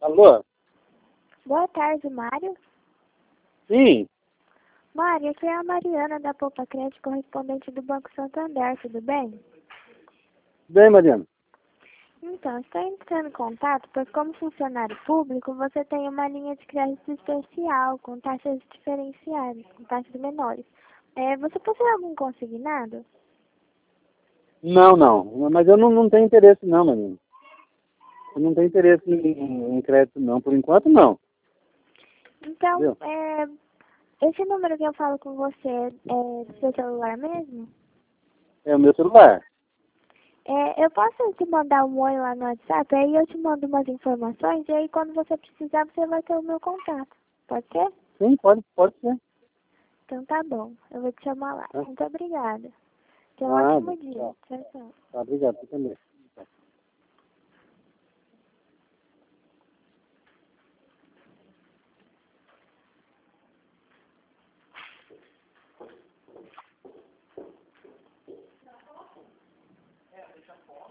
Alô? Boa tarde, Mário. Sim, Mário, aqui é a Mariana da Poupa Crédito, correspondente do Banco Santander, tudo bem? bem, Mariana. Então, estou entrando em contato, pois como funcionário público, você tem uma linha de crédito especial, com taxas diferenciadas, com taxas menores. Você possui algum consignado? Não, mas eu não tenho interesse não, Mariana. Eu não tenho interesse em crédito não, por enquanto não. Então, Entendeu? esse número que eu falo com você é do seu celular mesmo? É o meu celular. Eu posso te mandar um oi lá no WhatsApp, aí eu te mando umas informações, e aí quando você precisar, você vai ter o meu contato. Pode ser? Sim, pode ser. Então tá bom, eu vou te chamar lá. Tá? Muito obrigada. Tenha um Ah, ótimo dia. tá. Tchau, tchau. Tá, obrigado, você também.